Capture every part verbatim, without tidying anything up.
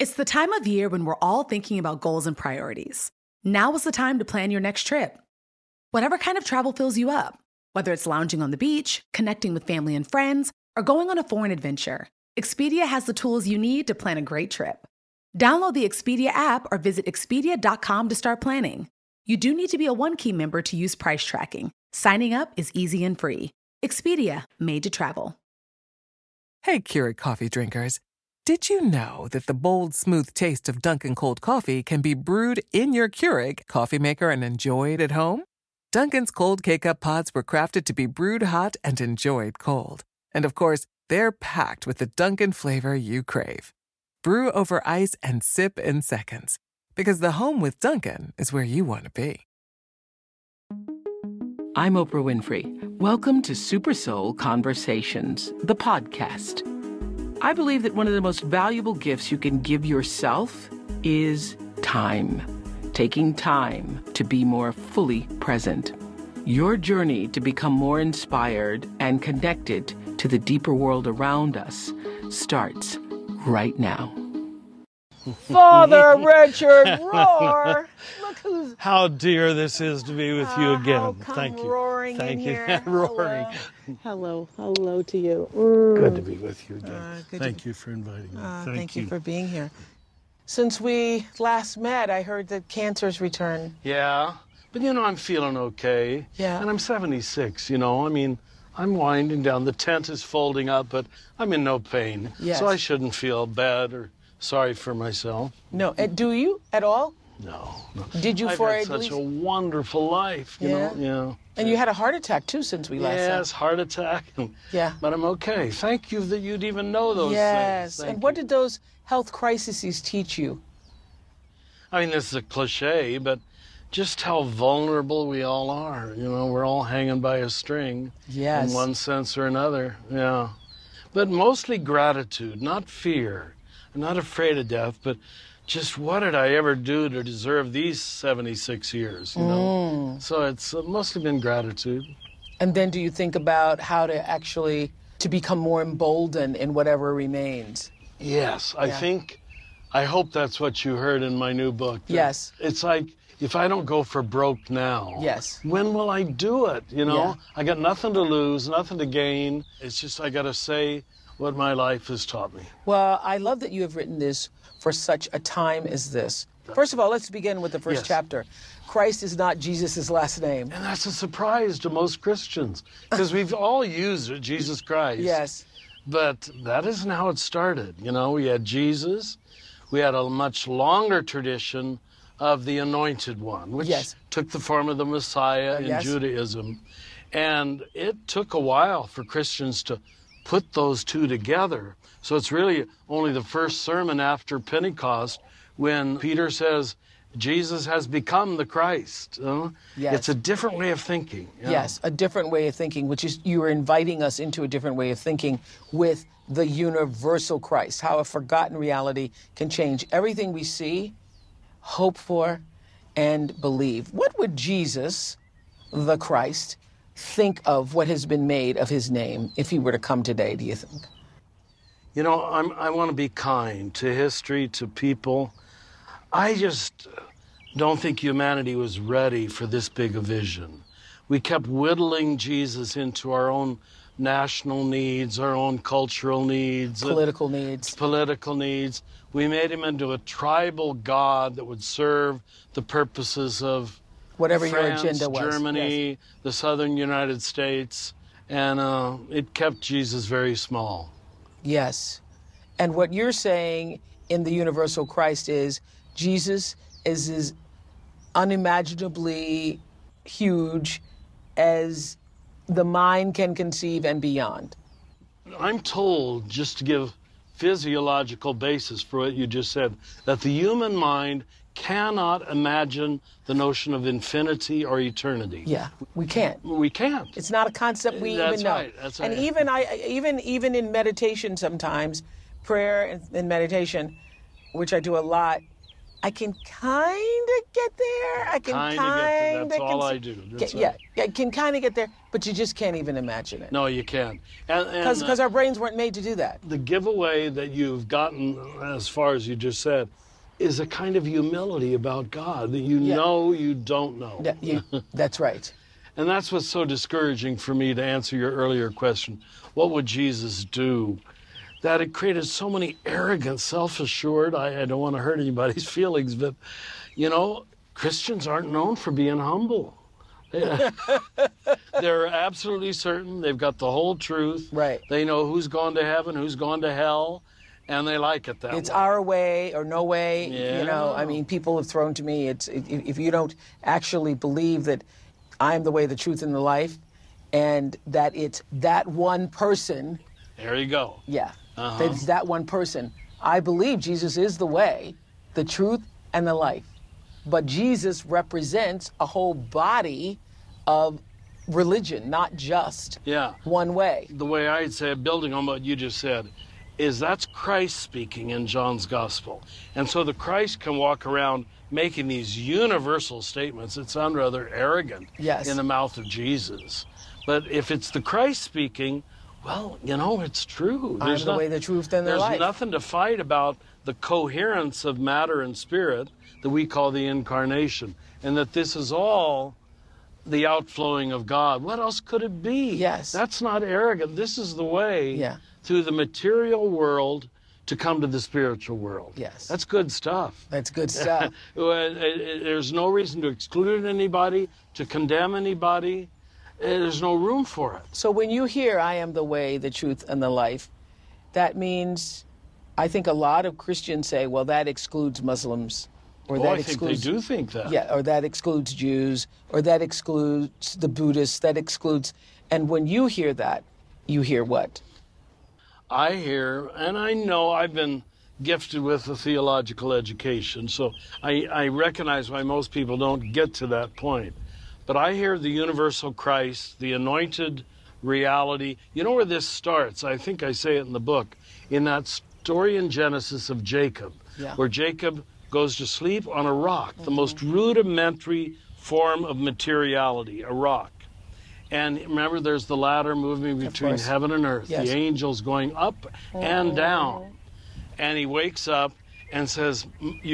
It's the time of year when we're all thinking about goals and priorities. Now is the time to plan your next trip. Whatever kind of travel fills you up, whether it's lounging on the beach, connecting with family and friends, or going on a foreign adventure, Expedia has the tools you need to plan a great trip. Download the Expedia app or visit Expedia dot com to start planning. You do need to be a One Key member to use price tracking. Signing up is easy and free. Expedia, made to travel. Hey, Keurig coffee drinkers. Did you know that the bold, smooth taste of Dunkin' cold coffee can be brewed in your Keurig coffee maker and enjoyed at home? Dunkin's cold K-Cup pods were crafted to be brewed hot and enjoyed cold. And of course, they're packed with the Dunkin' flavor you crave. Brew over ice and sip in seconds. Because the home with Dunkin' is where you want to be. I'm Oprah Winfrey. Welcome to Super Soul Conversations, the podcast. I believe that one of the most valuable gifts you can give yourself is time. Taking time to be more fully present. Your journey to become more inspired and connected to the deeper world around us starts right now. Father Richard Rohr, look who's... How dear this is to be with you uh, again. How come Thank you. Roaring Thank in you. Here. Roaring. Hello. hello, hello to you. Mm. Good to be with you again. Uh, thank to... you for inviting me. Uh, thank, thank you. you for being here. Since we last met, I heard that cancer's returned. Yeah, but you know, I'm feeling okay. Yeah. And I'm seventy-six, you know, I mean, I'm winding down. The tent is folding up, but I'm in no pain. Yes. So I shouldn't feel bad or sorry for myself. No, uh, do you at all? No. no. Did you I've for had at such least... a wonderful life, you Yeah. know? Yeah. And you had a heart attack, too, since we last Yes, saw. heart attack. Yeah. But I'm okay. Thank you that you'd even know those yes. things. Yes. And what did those health crises teach you? I mean, this is a cliche, but just how vulnerable we all are. You know, we're all hanging by a string. Yes. In one sense or another, yeah. But mostly gratitude, not fear. I'm not afraid of death, but just what did I ever do to deserve these seventy-six years, you know? Mm. So it's uh, mostly been gratitude. And then do you think about how to actually, to become more emboldened in whatever remains? Yes, I Yeah. think, I hope that's what you heard in my new book. Yes. It's like, if I don't go for broke now, Yes. when will I do it? You know, Yeah. I got nothing to lose, nothing to gain. It's just I got to say what my life has taught me. Well, I love that you have written this for such a time as this. First of all, let's begin with the first Yes. chapter. Christ is not Jesus' last name. And that's a surprise to most Christians because we've all used it, Jesus Christ. Yes. But that isn't how it started. You know, we had Jesus. We had a much longer tradition of the Anointed One, which Yes. took the form of the Messiah in Yes. Judaism. And it took a while for Christians to put those two together. So it's really only the first sermon after Pentecost when Peter says, Jesus has become the Christ. You know? Yes. It's a different way of thinking. you know? Yes, a different way of thinking, which is you are inviting us into a different way of thinking with the universal Christ, how a forgotten reality can change everything we see, hope for, and believe. What would Jesus, the Christ, think of what has been made of his name if he were to come today, do you think? You know, I'm, I want to be kind to history, to people. I just don't think humanity was ready for this big a vision. We kept whittling Jesus into our own national needs, our own cultural needs. Political needs. Political needs. We made him into a tribal God that would serve the purposes of Whatever France, your agenda was. Germany, Yes. the southern United States, and uh, it kept Jesus very small. Yes. And what you're saying in the universal Christ is Jesus is as unimaginably huge as the mind can conceive and beyond. I'm told, just to give physiological basis for what you just said, that the human mind cannot imagine the notion of infinity or eternity. Yeah, we can't. We can't. It's not a concept we That's even know. right, that's and right. even I, even even in meditation sometimes, prayer and, and meditation, which I do a lot, I can kind of get there. I can Kind kind of get there. of That's all I do. That's yeah, it. yeah, I can kind of get there, but you just can't even imagine it. No, you can't. And Because uh, our brains weren't made to do that. the giveaway that you've gotten, as far as you just said, is a kind of humility about God that you Yeah. know you don't know. Yeah, you, that's right. And that's what's so discouraging for me, to answer your earlier question. What would Jesus do? That it created so many arrogant, self-assured, I, I don't want to hurt anybody's feelings, but, you know, Christians aren't known for being humble. They're absolutely certain. They've got the whole truth. Right. They know who's gone to heaven, who's gone to hell, and they like it that It's way. our way or no way. You know, I Yeah. mean, people have thrown to me, it's if, if you don't actually believe that I'm the way, the truth, and the life, and that it's that one person, There you go. yeah, Uh-huh. that it's that one person. I believe Jesus is the way, the truth, and the life. But Jesus represents a whole body of religion, not just Yeah. one way. The way I'd say, building on what you just said, is that's Christ speaking in John's gospel. And so the Christ can walk around making these universal statements that sound rather arrogant Yes. in the mouth of Jesus. But if it's the Christ speaking, well, you know, it's true. I'm the way, the truth, and the there's life. nothing to fight about the coherence of matter and spirit that we call the incarnation, and that this is all the outflowing of God. What else could it be? Yes. That's not arrogant. This is the way Yeah. through the material world to come to the spiritual world. Yes. That's good stuff. That's good stuff. Well, it- it- There's no reason to exclude anybody, to condemn anybody. Uh, There's no room for it. So when you hear I am the way, the truth, and the life, that means, I think a lot of Christians say, well, that excludes Muslims. Or Oh, that I think they excludes, do think that. Yeah, or that excludes Jews, or that excludes the Buddhists, that excludes. And when you hear that, you hear what? I hear, and I know I've been gifted with a theological education, so I, I recognize why most people don't get to that point. But I hear the universal Christ, the anointed reality. You know where this starts? I think I say it in the book, in that story in Genesis of Jacob, Yeah. where Jacob goes to sleep on a rock, the most rudimentary form of materiality, a rock. And remember, there's the ladder moving between course. heaven and earth, Yes. the angels going up and down. And he wakes up and says,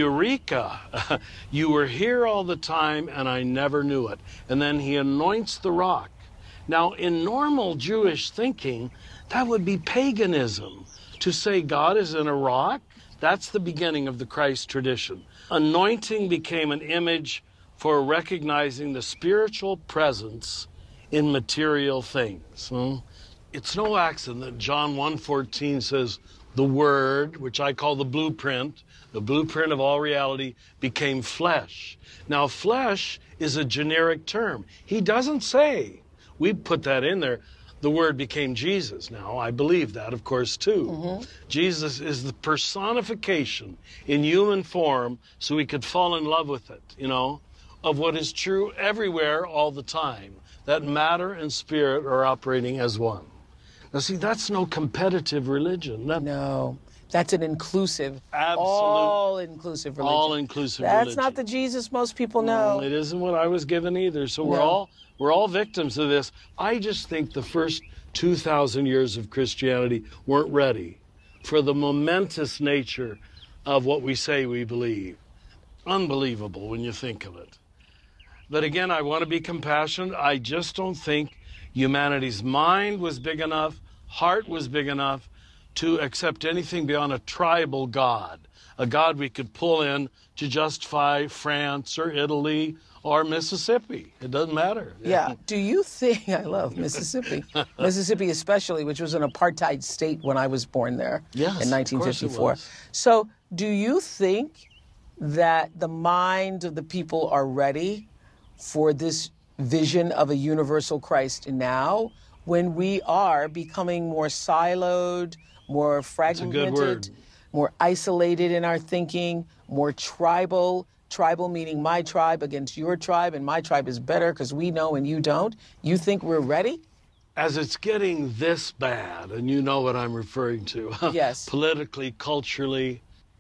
Eureka, you were here all the time and I never knew it. And then he anoints the rock. Now, in normal Jewish thinking, that would be paganism. To say God is in a rock, that's the beginning of the Christ tradition. Anointing became an image for recognizing the spiritual presence in material things. hmm? It's no accident that John one fourteen says, the Word, which I call the blueprint, the blueprint of all reality, became flesh. Now, flesh is a generic term. He doesn't say, we put that in there, the Word became Jesus. Now, I believe that, of course, too. Mm-hmm. Jesus is the personification in human form so we could fall in love with it, you know, of what is true everywhere all the time, that matter and spirit are operating as one. Now, see, that's no competitive religion. That, No, that's an inclusive, Absolute- all-inclusive religion. all-inclusive That's religion. not the Jesus most people Well, know. it isn't what I was given either. So we're No. all we're all victims of this. I just think the first two thousand years of Christianity weren't ready for the momentous nature of what we say we believe. Unbelievable when you think of it. But again, I want to be compassionate. I just don't think humanity's mind was big enough, heart was big enough to accept anything beyond a tribal God, a God we could pull in to justify France or Italy or Mississippi. It doesn't matter. Yeah. Do you think, I love Mississippi, Mississippi especially, which was an apartheid state when I was born there Yes, in of nineteen course it fifty-four. was. So do you think that the minds of the people are ready for this vision of a universal Christ now, when we are becoming more siloed, more a fragmented, good word. more isolated in our thinking, more tribal? Tribal meaning my tribe against your tribe, and my tribe is better because we know and you don't. You think we're ready? As it's getting this bad, and you know what I'm referring to, Yes. politically, culturally,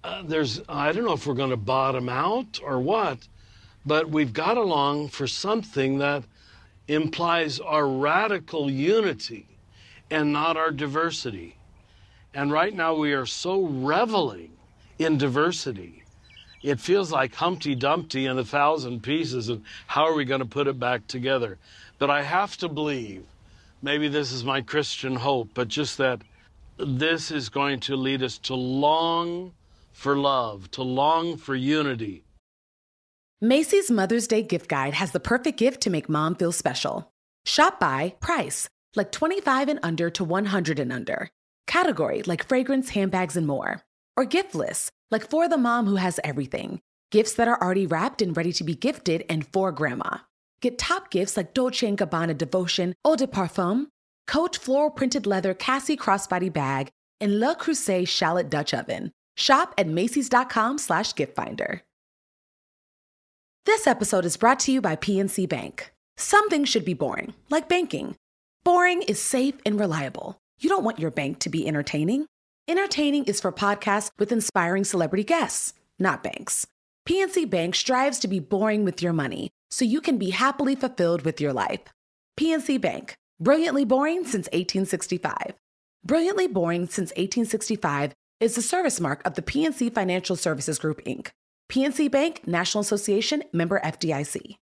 uh, there's, I don't know if we're going to bottom out or what, but we've got to long for something that implies our radical unity and not our diversity. And right now we are so reveling in diversity. It feels like Humpty Dumpty and a thousand pieces, and how are we going to put it back together? But I have to believe, maybe this is my Christian hope, but just that this is going to lead us to long for love, to long for unity. Macy's Mother's Day gift guide has the perfect gift to make mom feel special. Shop by price, like twenty-five and under to one hundred and under. Category, like fragrance, handbags, and more. Or gift lists, like for the mom who has everything. Gifts that are already wrapped and ready to be gifted and for grandma. Get top gifts like Dolce and Gabbana Devotion Eau de Parfum, Coach floral printed leather Cassie crossbody bag, and Le Creuset shallot Dutch oven. Shop at Macy's.com slash gift finder. This episode is brought to you by P N C Bank. Some things should be boring, like banking. Boring is safe and reliable. You don't want your bank to be entertaining. Entertaining is for podcasts with inspiring celebrity guests, not banks. P N C Bank strives to be boring with your money, so you can be happily fulfilled with your life. P N C Bank, brilliantly boring since eighteen sixty-five. Brilliantly boring since eighteen sixty-five is the service mark of the P N C Financial Services Group, Incorporated. P N C Bank, National Association, member F D I C.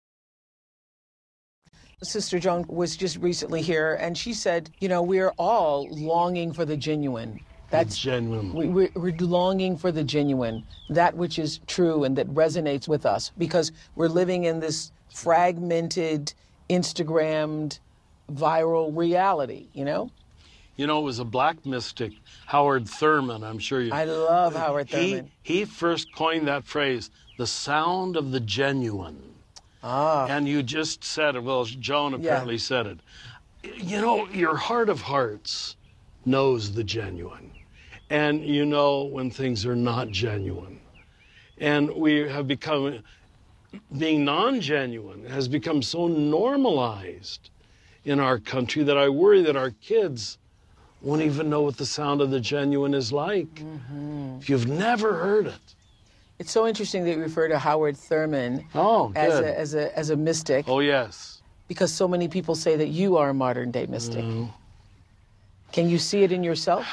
Sister Joan was just recently here, and she said, you know, we're all longing for the genuine. That's the genuine. We, we're, we're longing for the genuine, that which is true and that resonates with us, because we're living in this fragmented, Instagrammed, viral reality, you know? You know, it was a black mystic, Howard Thurman, I'm sure you... I love Howard Thurman. He, he first coined that phrase, the sound of the genuine. Ah. And you just said it. Well, Joan apparently yeah. said it. You know, your heart of hearts knows the genuine. And you know when things are not genuine. And we have become, being non-genuine has become so normalized in our country that I worry that our kids won't even know what the sound of the genuine is like. Mm-hmm. If you've never heard it. It's so interesting that you refer to Howard Thurman oh, good. as a as a as a mystic. Oh, yes. Because so many people say that you are a modern day mystic. Mm. Can you see it in yourself?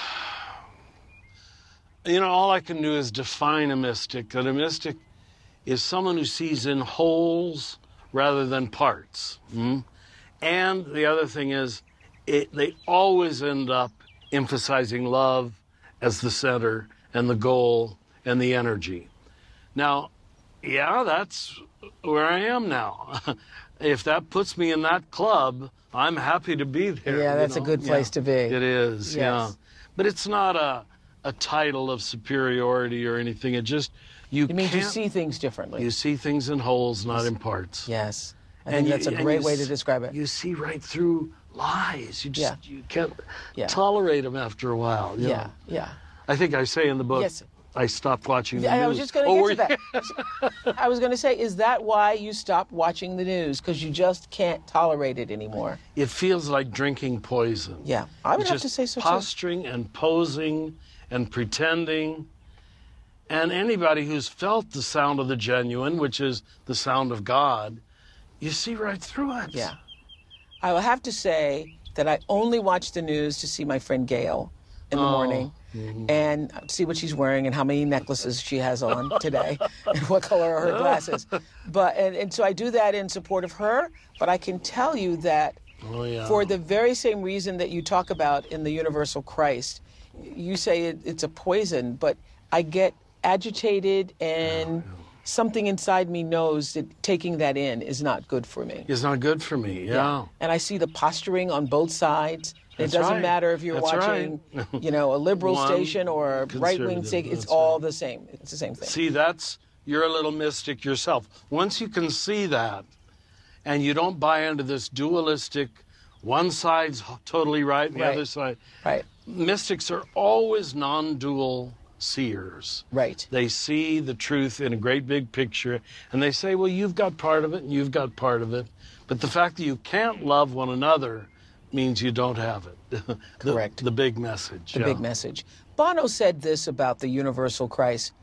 You know, all I can do is define a mystic. And a mystic is someone who sees in wholes rather than parts. Mm? And the other thing is, it, they always end up emphasizing love as the center and the goal and the energy. Now, yeah, that's where I am now. If that puts me in that club, I'm happy to be there. Yeah, that's you know? a good place yeah, to be. It is, yes. yeah. But it's not a a title of superiority or anything. It just, you It means can't, you see things differently. You see things in wholes, not in parts. Yes. I and think you, that's a great way to s- describe it. You see right through lies. You just, Yeah. you can't Yeah. tolerate them after a while. You Yeah, know? yeah. I think I say in the book, Yes. I stopped watching the I news. was just going to Oh, get were to you- that. I was going to say, is that why you stopped watching the news? Because you just can't tolerate it anymore. It feels like drinking poison. Yeah, I would It's have just to say so too. posturing and posing and pretending. And anybody who's felt the sound of the genuine, which is the sound of God, you see right through it. Yeah. I will have to say that I only watch the news to see my friend Gail in the Oh. morning and see what she's wearing and how many necklaces she has on today and what color are her glasses. But and, and so I do that in support of her, but I can tell you that Oh, yeah. for the very same reason that you talk about in the Universal Christ, you say it, it's a poison, but I get agitated and something inside me knows that taking that in is not good for me. It's not good for me, yeah. And I see the posturing on both sides. That's it doesn't right. matter if you're That's watching, right. you know, a liberal One station or a right-wing conservative, station. It's that's all right. the same. It's the same thing. See, that's, you're a little mystic yourself. Once you can see that, and you don't buy into this dualistic, one side's totally right, and the Right. other side. Right. Mystics are always non-dual seers. Right. They see the truth in a great big picture, and they say, well, you've got part of it, and you've got part of it. But the fact that you can't love one another means you don't have it. the, Correct. The big message. The yeah. big message. Bono said this about the universal Christ.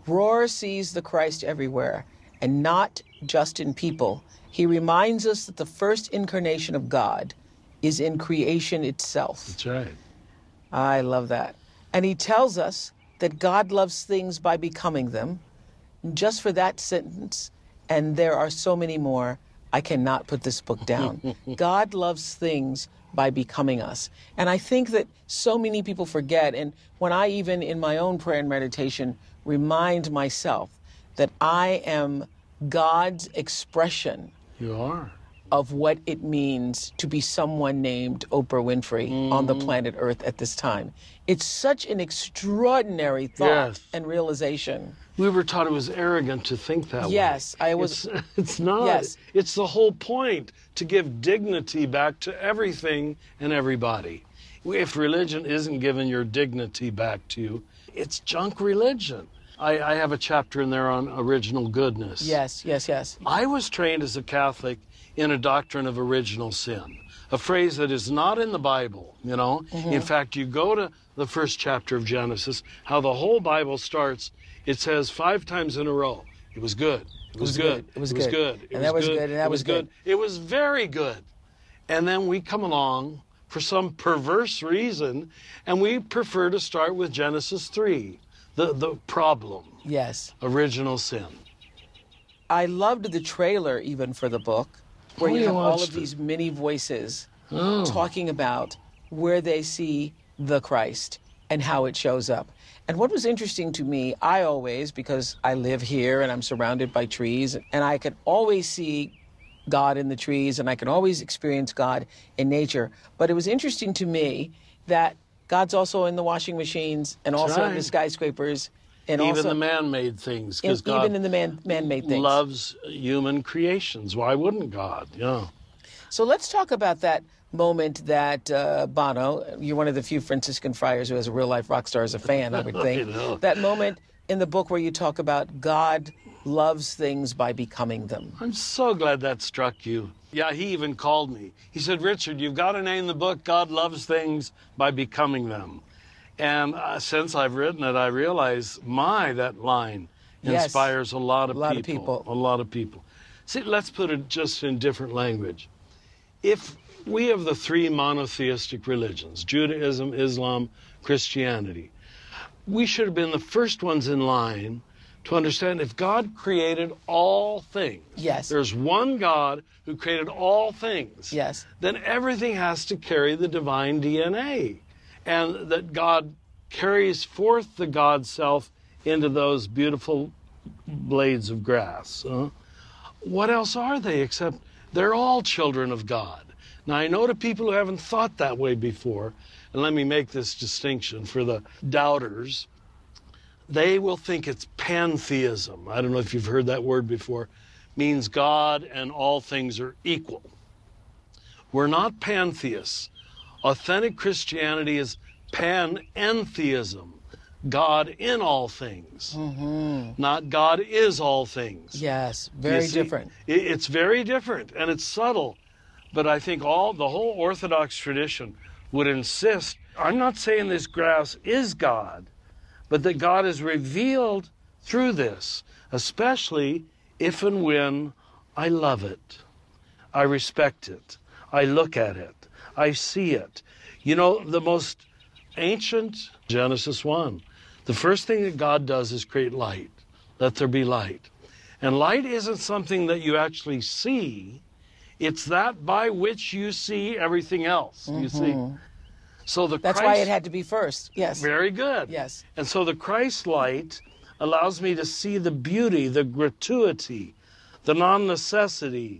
Rohr sees the Christ everywhere, and not just in people. He reminds us that the first incarnation of God is in creation itself. That's right. I love that. And he tells us that God loves things by becoming them. And just for that sentence, and there are so many more, I cannot put this book down. God loves things by becoming us. And I think that so many people forget, and when I even in my own prayer and meditation remind myself that I am God's expression You are. of what it means to be someone named Oprah Winfrey mm. on the planet Earth at this time. It's such an extraordinary thought Yes. and realization. We were taught it was arrogant to think that Yes, way. I was. It's, it's not. Yes. It's the whole point, to give dignity back to everything and everybody. If religion isn't giving your dignity back to you, it's junk religion. I, I have a chapter in there on original goodness. Yes, yes, yes. I was trained as a Catholic in a doctrine of original sin, a phrase that is not in the Bible, you know. Mm-hmm. In fact, you go to the first chapter of Genesis, how the whole Bible starts, it says five times in a row, it was good, it was, was good, good. It was it was good. good, it And was that was good, good, and that it was good. It was very good. And then we come along for some perverse reason, and we prefer to start with Genesis three, the, the problem, Yes. original sin. I loved the trailer even for the book, where Oh, you you have all of watched it. these mini voices Oh. talking about where they see the Christ and how it shows up. And what was interesting to me, I always, because I live here and I'm surrounded by trees, and I can always see God in the trees, and I can always experience God in nature. But it was interesting to me that God's also in the washing machines and also in the right. skyscrapers. And Even also the man-made things, in, because God even in the man, man-made things. loves human creations. Why wouldn't God? Yeah. So let's talk about that moment that uh, Bono, you're one of the few Franciscan friars who has a real-life rock star as a fan, I would think. I know. That moment in the book where you talk about God loves things by becoming them. I'm so glad that struck you. Yeah, he even called me. He said, Richard, you've got to name the book God Loves Things by Becoming Them. And uh, since I've written it, I realize, my, that line Yes. inspires a lot of A lot of people. people. A lot of people. See, let's put it just in different language. If we have the three monotheistic religions, Judaism, Islam, Christianity, we should have been the first ones in line to understand if God created all things, Yes. there's one God who created all things, Yes. then everything has to carry the divine D N A. And that God carries forth the God self into those beautiful blades of grass. Huh? What else are they except they're all children of God? Now, I know to people who haven't thought that way before, and let me make this distinction for the doubters, they will think it's pantheism. I don't know if you've heard that word before. Means God and all things are equal. We're not pantheists. Authentic Christianity is panentheism, God in all things, mm-hmm. not God is all things. Yes, very You see, different. it- It's very different, and it's subtle. But I think all the whole Orthodox tradition would insist, I'm not saying this grass is God, but that God is revealed through this, especially if and when I love it, I respect it, I look at it, I see it. You know, the most ancient, Genesis one, the first thing that God does is create light. Let there be light. And light isn't something that you actually see, it's that by which you see everything else, you see. So the That's Christ, why it had to be first. Yes. very good. Yes. And so the Christ light allows me to see the beauty, the gratuity, the non-necessity.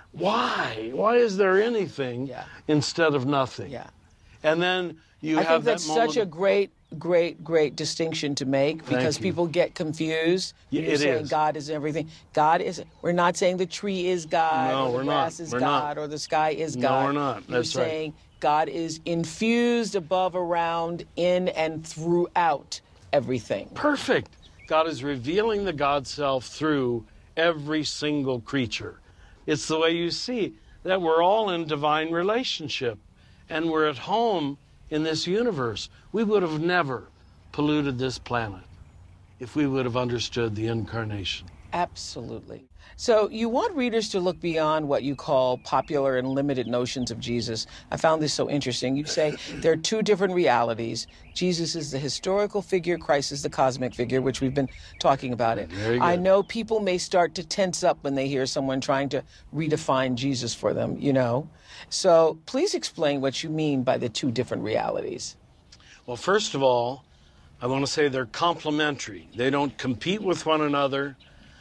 Why? Why is there anything Yeah. instead of nothing? Yeah. And then you I have think that's that moment. such a great, great, great distinction to make because you. people get confused. Yeah, You're it saying is. God is everything. God is. We're not saying the tree is God, No, or the we're not. grass is We're God, not. or the sky is No, God. we're not. You're That's right. saying God is infused above, around, in, and throughout everything. Perfect. God is revealing the God self through every single creature. It's the way you see that we're all in divine relationship and we're at home in this universe. We would have never polluted this planet if we would have understood the incarnation. Absolutely. So you want readers to look beyond what you call popular and limited notions of Jesus. I found this so interesting. You say there are two different realities. Jesus is the historical figure, Christ is the cosmic figure, which we've been talking about it. Very good. I know people may start to tense up when they hear someone trying to redefine Jesus for them, you know. So please explain what you mean by the two different realities. Well, first of all, I want to say they're complementary. They don't compete with one another.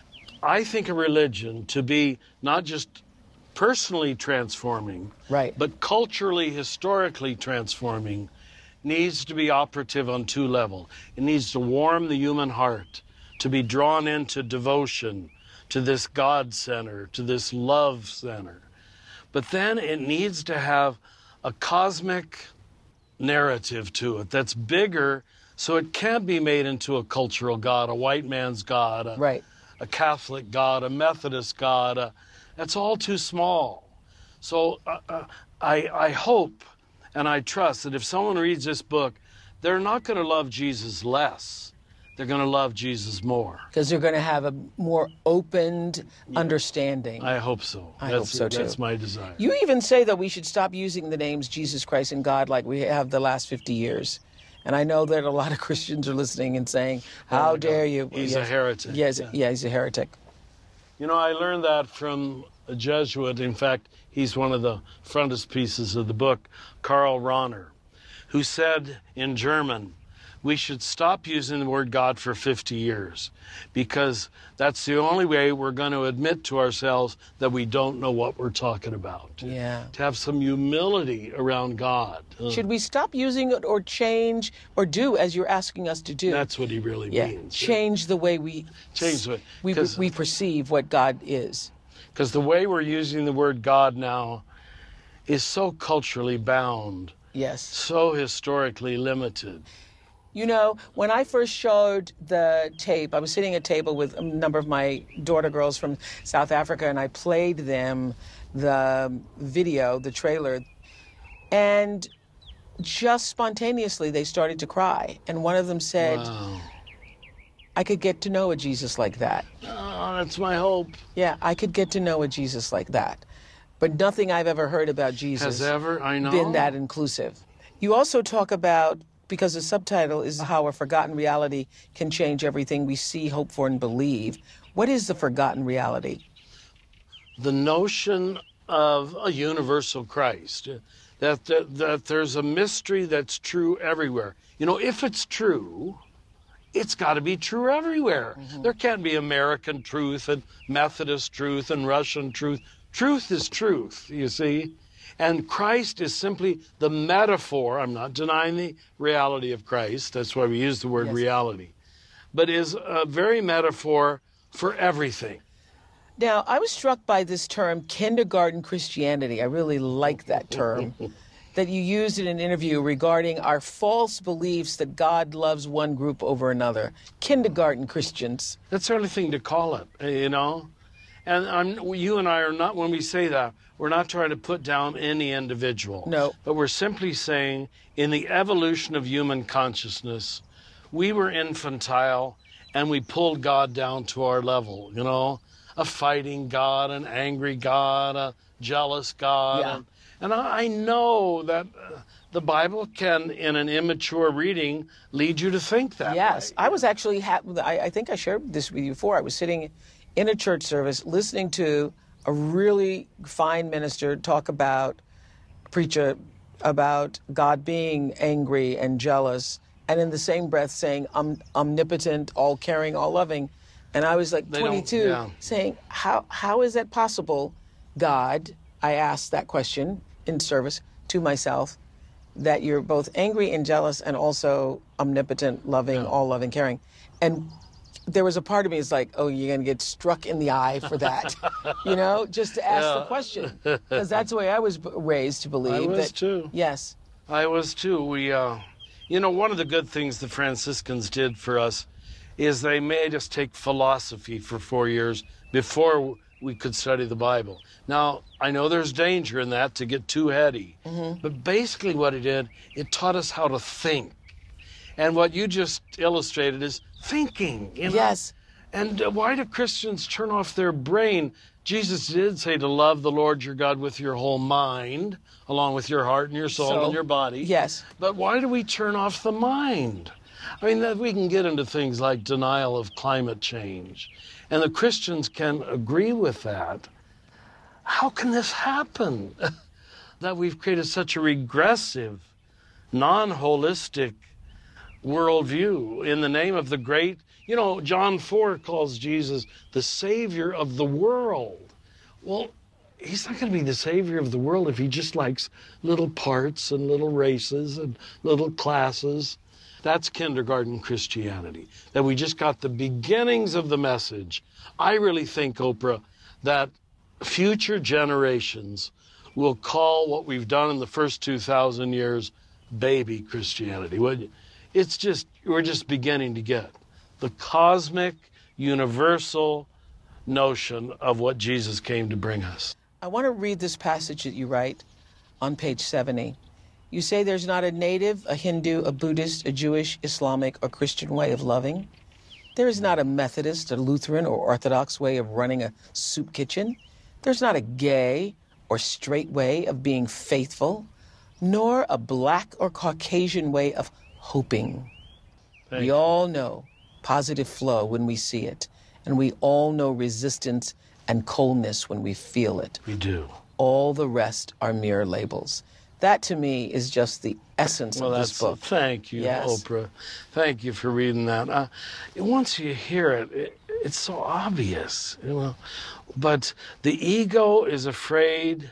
I think a religion to be not just personally transforming, Right. but culturally, historically transforming, needs to be operative on two levels. It needs to warm the human heart, to be drawn into devotion to this God center, to this love center. But then it needs to have a cosmic narrative to it that's bigger, so it can't be made into a cultural God, a white man's God, a, Right. a Catholic God, a Methodist God. A, that's all too small. So uh, uh, I, I hope and I trust that if someone reads this book, they're not going to love Jesus less. They're going to love Jesus more. Because they're going to have a more opened understanding. I hope so. I that's, hope so, too. That's my desire. You even say that we should stop using the names Jesus Christ and God like we have the last fifty years. And I know that a lot of Christians are listening and saying, how my dare God. you? He's yes. a heretic. Yes, Yeah. yeah, he's a heretic. You know, I learned that from a Jesuit. In fact, he's one of the frontispieces of the book, Karl Rahner, who said in German, we should stop using the word God for fifty years, because that's the only way we're going to admit to ourselves that we don't know what we're talking about. Yeah. To have some humility around God. Uh, Should we stop using it or change or do as you're asking us to do? That's what he really yeah. means. Change the way we Change the way- we, 'cause- we perceive what God is. Because the way we're using the word God now is so culturally bound, Yes. so historically limited. You know, when I first showed the tape, I was sitting at a table with a number of my daughter girls from South Africa, and I played them the video, the trailer, and just spontaneously they started to cry. And one of them said, Wow. I could get to know a Jesus like that. Oh, that's my hope. Yeah, I could get to know a Jesus like that. But nothing I've ever heard about Jesus Has ever, I know. been that inclusive. You also talk about, because the subtitle is how a forgotten reality can change everything we see, hope for, and believe. What is the forgotten reality? The notion of a universal Christ, that, that, that there's a mystery that's true everywhere. You know, if it's true, it's got to be true everywhere. Mm-hmm. There can't be American truth and Methodist truth and Russian truth. Truth is truth, you see. And Christ is simply the metaphor. I'm not denying the reality of Christ. That's why we use the word Yes. reality. But is a very metaphor for everything. Now, I was struck by this term, kindergarten Christianity. I really like that term, that you used in an interview regarding our false beliefs that God loves one group over another. Kindergarten Christians. That's the only thing to call it, you know? And I'm, you and I are not, when we say that, we're not trying to put down any individual. No. But we're simply saying, in the evolution of human consciousness, we were infantile and we pulled God down to our level, you know? A fighting God, an angry God, a jealous God. Yeah. And, and I, I know that uh, the Bible can, in an immature reading, lead you to think that Yes. way. I was actually, ha- I, I think I shared this with you before. I was sitting in a church service listening to a really fine minister talk about, preacher, about God being angry and jealous, and in the same breath saying om- omnipotent, all-caring, all-loving. And I was like They don't- twenty-two, yeah. saying, how how is that possible, God? I asked that question in service to myself, that you're both angry and jealous and also omnipotent, loving, all-loving, caring. And there was a part of me that's like, oh, you're going to get struck in the eye for that, you know, just to ask the Yeah. question. Because that's the way I was b- raised to believe. I was that, too. Yes. I was too. We, uh, you know, one of the good things the Franciscans did for us is they made us take philosophy for four years before we could study the Bible. Now, I know there's danger in that to get too heady, Mm-hmm. but basically what it did, it taught us how to think. And what you just illustrated is thinking. You know? Yes. And uh, why do Christians turn off their brain? Jesus did say to love the Lord your God with your whole mind, along with your heart and your soul So, and your body. yes. But why do we turn off the mind? I mean, that we can get into things like denial of climate change, and the Christians can agree with that. How can this happen? That we've created such a regressive, non-holistic worldview in the name of the great, you know, John four calls Jesus the Savior of the world. Well, he's not going to be the Savior of the world if he just likes little parts and little races and little classes. That's kindergarten Christianity, that we just got the beginnings of the message. I really think, Oprah, that future generations will call what we've done in the first two thousand years baby Christianity. It's just, we're just beginning to get the cosmic, universal notion of what Jesus came to bring us. I want to read this passage that you write on page seventy. You say there's not a native, a Hindu, a Buddhist, a Jewish, Islamic, or Christian way of loving. There is not a Methodist, a Lutheran, or Orthodox way of running a soup kitchen. There's not a gay or straight way of being faithful, nor a black or Caucasian way of hoping. Thank we you. all know positive flow when we see it, and we all know resistance and coldness when we feel it. We do. All the rest are mere labels. That, to me, is just the essence Well, of that's this book. Thank you, Yes. Oprah. Thank you for reading that. Uh, once you hear it, it, it's so obvious, you know. But the ego is afraid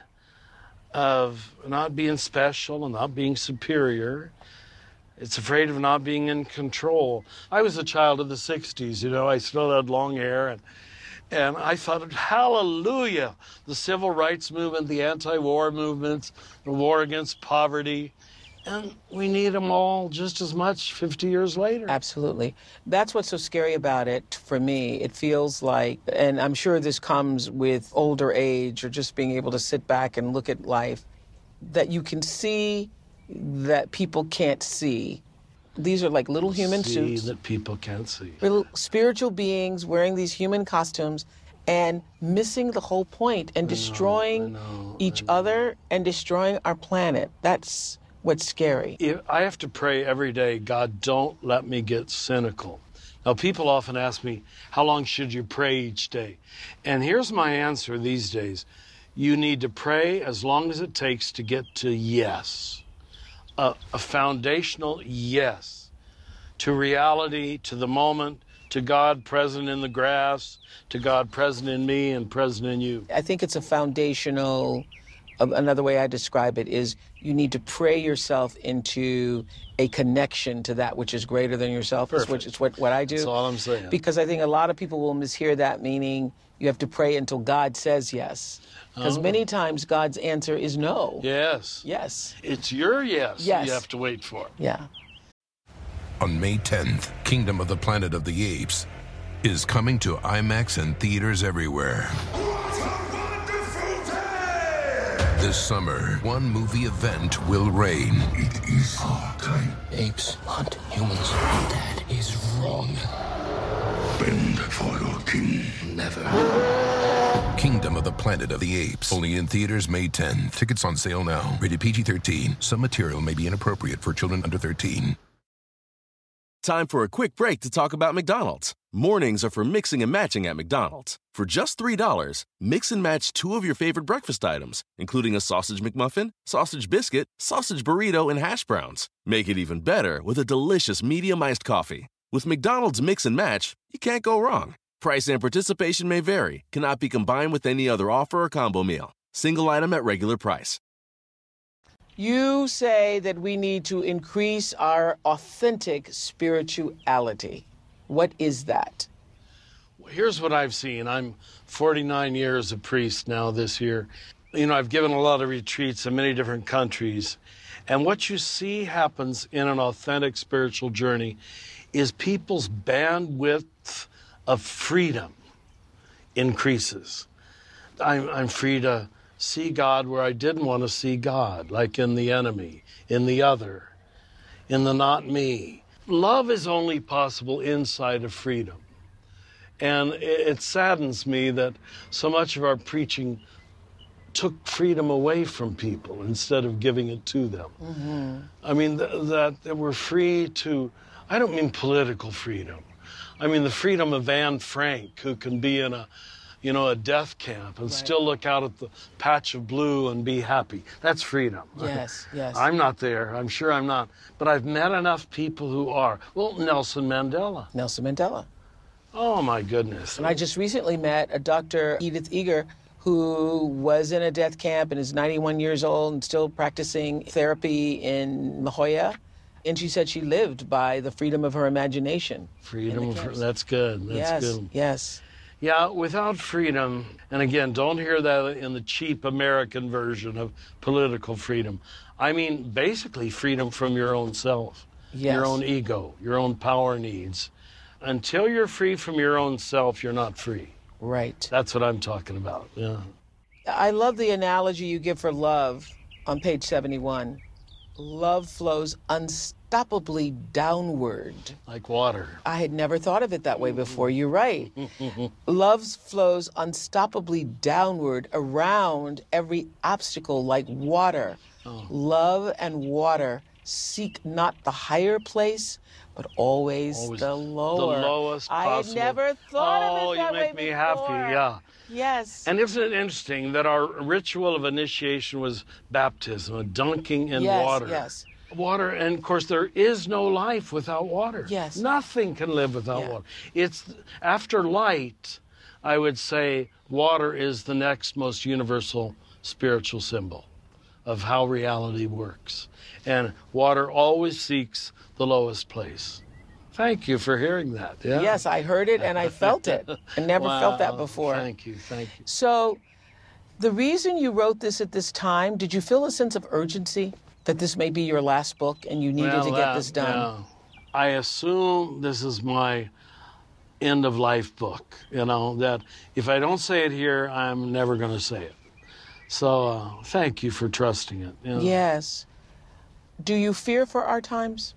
of not being special and not being superior. It's afraid of not being in control. I was a child of the sixties, you know. I still had long hair, and and I thought, hallelujah, the civil rights movement, the anti-war movement, the war against poverty, and we need them all just as much fifty years later. Absolutely. That's what's so scary about it for me. It feels like, and I'm sure this comes with older age or just being able to sit back and look at life, that you can see that people can't see. These are like little human see suits. that people can't see. Little spiritual beings wearing these human costumes and missing the whole point and destroying know, I know, each I know. other and destroying our planet. That's what's scary. If I have to pray every day, God, don't let me get cynical. Now, people often ask me, how long should you pray each day? And here's my answer these days. You need to pray as long as it takes to get to yes. A, a foundational yes to reality, to the moment, to God present in the grass, to God present in me and present in you. I think it's a foundational, uh, another way I describe it is you need to pray yourself into a connection to that which is greater than yourself, Perfect. which is what, what I do. That's all I'm saying. Because I think a lot of people will mishear that, meaning you have to pray until God says yes. Because Oh. many times God's answer is no. Yes. Yes. It's your yes, Yes. you have to wait for. Yeah. On May tenth, Kingdom of the Planet of the Apes is coming to IMAX and theaters everywhere. This summer, one movie event will reign. It is our time. Apes hunt humans. That is wrong. Bend for your king. Never. Kingdom of the Planet of the Apes. Only in theaters May tenth. Tickets on sale now. Rated P G thirteen. Some material may be inappropriate for children under thirteen. Time for a quick break to talk about McDonald's. Mornings are for mixing and matching at McDonald's. For just three dollars, mix and match two of your favorite breakfast items, including a sausage McMuffin, sausage biscuit, sausage burrito, and hash browns. Make it even better with a delicious medium iced coffee. With McDonald's Mix and Match, you can't go wrong. Price and participation may vary. Cannot be combined with any other offer or combo meal. Single item at regular price. You say that we need to increase our authentic spirituality. What is that? Here's what I've seen. I'm forty-nine years a priest now this year. You know, I've given a lot of retreats in many different countries. And what you see happens in an authentic spiritual journey is people's bandwidth of freedom increases. I'm, I'm free to see God where I didn't want to see God, like in the enemy, in the other, in the not me. love is only possible inside of freedom. And it saddens me that so much of our preaching took freedom away from people instead of giving it to them. Mm-hmm. I mean, th- that, that we're free to, I don't mean political freedom. I mean the freedom of Anne Frank, who can be in a, you know, a death camp and right. still look out at the patch of blue and be happy. That's freedom. Yes, yes. I'm not there. I'm sure I'm not. But I've met enough people who are. Well, Nelson Mandela. Nelson Mandela. Oh, my goodness. And I just recently met a Doctor Edith Eger, who was in a death camp and is ninety-one years old and still practicing therapy in La Jolla. And she said she lived by the freedom of her imagination. Freedom, of, that's good. That's yes, good. Yes. Yeah, without freedom, and again, don't hear that in the cheap American version of political freedom. I mean, basically freedom from your own self, yes. your own ego, your own power needs. Until you're free from your own self, you're not free. Right. That's what I'm talking about, yeah. I love the analogy you give for love on page seventy-one. Love flows unstoppably downward. Like water. I had never thought of it that way before. You're right. Love flows unstoppably downward around every obstacle like water. Oh. Love and water seek not the higher place, but always, always the lower. The lowest possible. I had never thought oh, of it that way you make me before. happy, yeah. Yes. And isn't it interesting that our ritual of initiation was baptism, a dunking in yes, water? Yes, Water, and of course there is no life without water. Yes. Nothing can live without yeah. water. It's after light, I would say water is the next most universal spiritual symbol of how reality works. And water always seeks the lowest place. Thank you for hearing that. Yeah. Yes, I heard it and I felt it. I never wow. felt that before. Thank you, thank you. So, the reason you wrote this at this time, did you feel a sense of urgency that this may be your last book and you needed well, to get that, this done? Yeah. I assume this is my end of life book, you know, that if I don't say it here, I'm never going to say it. So, uh, thank you for trusting it. You know. Yes. Do you fear for our times?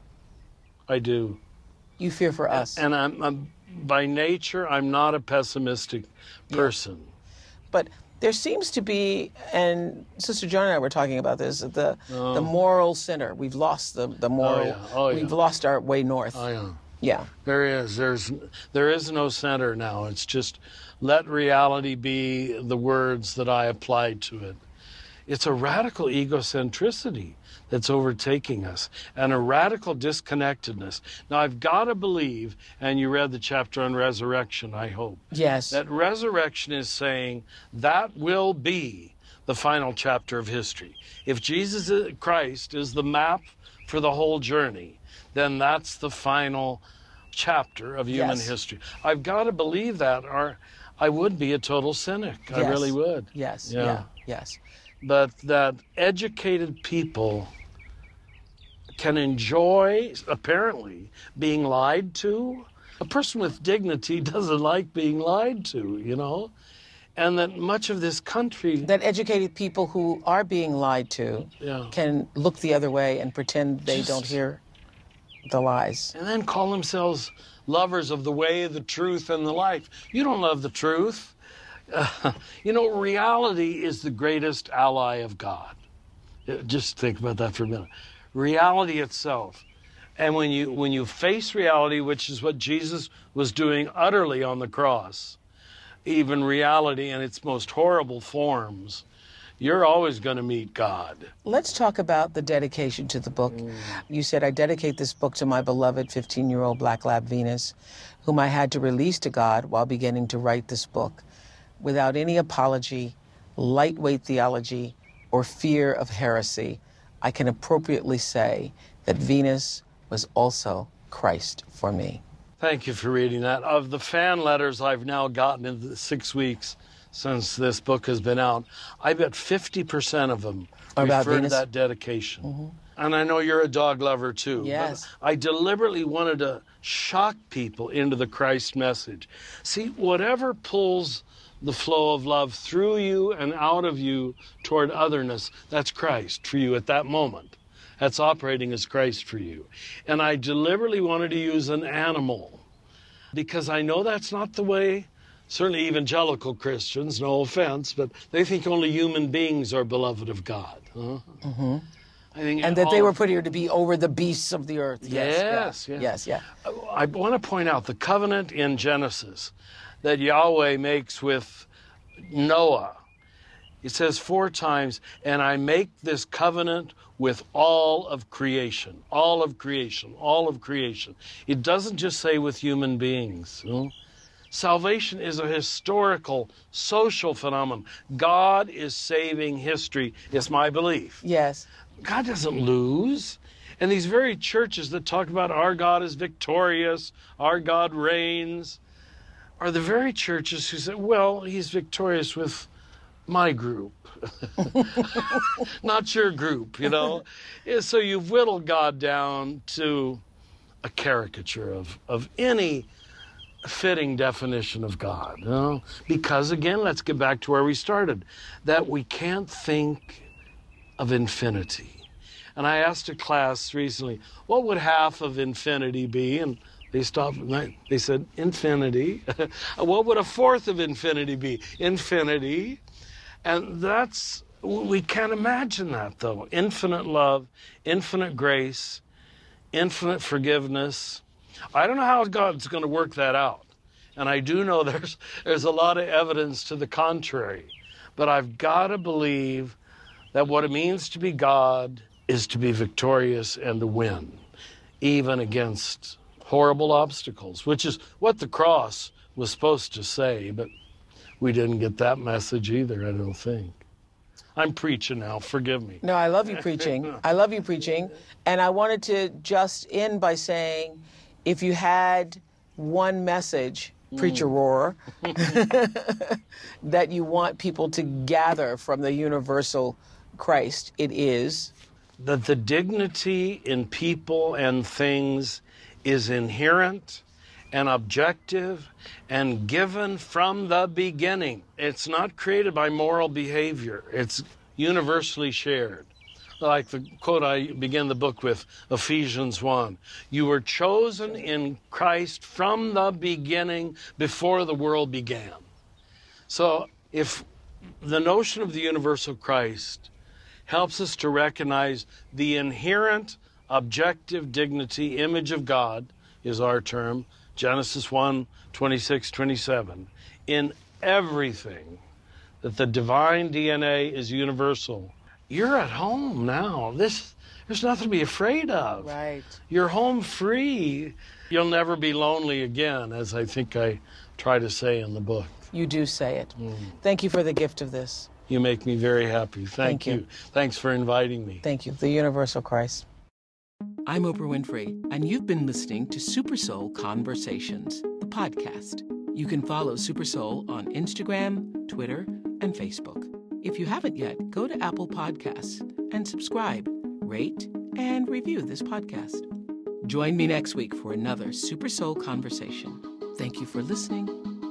I do. You fear for us. And I'm, I'm by nature, I'm not a pessimistic person. Yeah. But there seems to be, and Sister Joan and I were talking about this, the oh. the moral center. We've lost the, the moral, oh, yeah. Oh, we've yeah. lost our way north. Oh, yeah. Yeah. There is. There's, there is no center now. It's just let reality be the words that I apply to it. It's a radical egocentricity that's overtaking us and a radical disconnectedness. Now, I've got to believe, and you read the chapter on resurrection, I hope. Yes. That resurrection is saying that will be the final chapter of history. If Jesus Christ is the map for the whole journey, then that's the final chapter of human yes. history. I've got to believe that, or I would be a total cynic. Yes. I really would. Yes, yeah. yeah, yes. But that educated people can enjoy, apparently, being lied to. A person with dignity doesn't like being lied to, you know? And that much of this country... That educated people who are being lied to yeah. can look the other way and pretend they Just, don't hear the lies. And then call themselves lovers of the way, the truth, and the life. You don't love the truth. Uh, you know, reality is the greatest ally of God. Just think about that for a minute. Reality itself. And when you when you face reality, which is what Jesus was doing utterly on the cross, even reality in its most horrible forms, you're always going to meet God. Let's talk about the dedication to the book. Mm. You said, I dedicate this book to my beloved fifteen-year-old Black Lab Venus, whom I had to release to God while beginning to write this book. Without any apology, lightweight theology, or fear of heresy, I can appropriately say that Venus was also Christ for me. Thank you for reading that. Of the fan letters I've now gotten in the six weeks since this book has been out, I bet fifty percent of them About refer Venus? to that dedication. Mm-hmm. And I know you're a dog lover too. Yes. But I deliberately wanted to shock people into the Christ message. See, whatever pulls the flow of love through you and out of you toward otherness, that's Christ for you at that moment. that's operating as Christ for you. And I deliberately wanted to use an animal because I know that's not the way, certainly evangelical Christians, no offense, but they think only human beings are beloved of God. Huh? Mm-hmm. I think and that they were put here to be over the beasts of the earth. Yes, yes, yeah. yes. yes yeah. I want to point out the covenant in Genesis that Yahweh makes with Noah. It says four times, and I make this covenant with all of creation, all of creation, all of creation. It doesn't just say with human beings. You know? Salvation is a historical, social phenomenon. God is saving history, is my belief. Yes. God doesn't lose. And these very churches that talk about our God is victorious, our God reigns, are the very churches who say, well, he's victorious with my group, not your group, you know. So you've whittled God down to a caricature of, of any fitting definition of God, you know? Because, again, let's get back to where we started, that we can't think of infinity. And I asked a class recently, what would half of infinity be? And they stopped and they said, infinity. What would a fourth of infinity be? Infinity. And that's, we can't imagine that, though. Infinite love, infinite grace, infinite forgiveness. I don't know how God's going to work that out. And I do know there's there's a lot of evidence to the contrary. But I've got to believe that what it means to be God is to be victorious and to win, even against horrible obstacles, which is what the cross was supposed to say. But we didn't get that message either, I don't think. I'm preaching now, forgive me. No, I love you preaching. I love you preaching. And I wanted to just end by saying, if you had one message, mm. Preacher Roar, that you want people to gather from the universal Christ, it is that the dignity in people and things is inherent and objective and given from the beginning. It's not created by moral behavior. It's universally shared. Like the quote I begin the book with, Ephesians one. You were chosen in Christ from the beginning, before the world began. So if the notion of the universal Christ helps us to recognize the inherent objective dignity, image of God is our term, Genesis one, twenty-six, twenty-seven, in everything, that the divine D N A is universal. You're at home now. This, there's nothing to be afraid of. Right. You're home free. You'll never be lonely again, as I think I try to say in the book. You do say it. Mm. Thank you for the gift of this. You make me very happy. Thank, Thank you. you. Thanks for inviting me. Thank you. The universal Christ. I'm Oprah Winfrey, and you've been listening to Super Soul Conversations, the podcast. You can follow Super Soul on Instagram, Twitter, and Facebook. If you haven't yet, go to Apple Podcasts and subscribe, rate, and review this podcast. Join me next week for another Super Soul Conversation. Thank you for listening.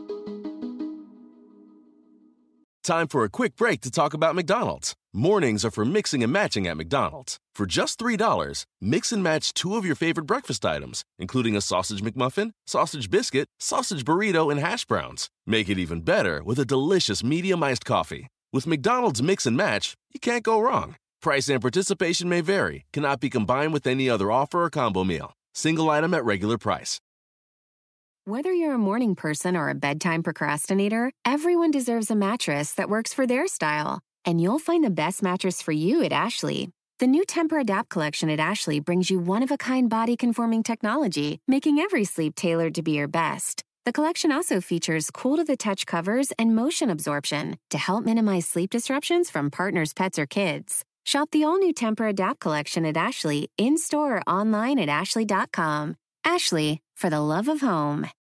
Time for a quick break to talk about McDonald's. Mornings are for mixing and matching at McDonald's. For just three dollars, mix and match two of your favorite breakfast items, including a sausage McMuffin, sausage biscuit, sausage burrito, and hash browns. Make it even better with a delicious medium iced coffee. With McDonald's Mix and Match, you can't go wrong. Price and participation may vary. Cannot be combined with any other offer or combo meal. Single item at regular price. Whether you're a morning person or a bedtime procrastinator, everyone deserves a mattress that works for their style. And you'll find the best mattress for you at Ashley. The new Tempur-Adapt collection at Ashley brings you one-of-a-kind body-conforming technology, making every sleep tailored to be your best. The collection also features cool-to-the-touch covers and motion absorption to help minimize sleep disruptions from partners, pets, or kids. Shop the all-new Tempur-Adapt collection at Ashley, in-store or online at ashley dot com. Ashley, for the love of home.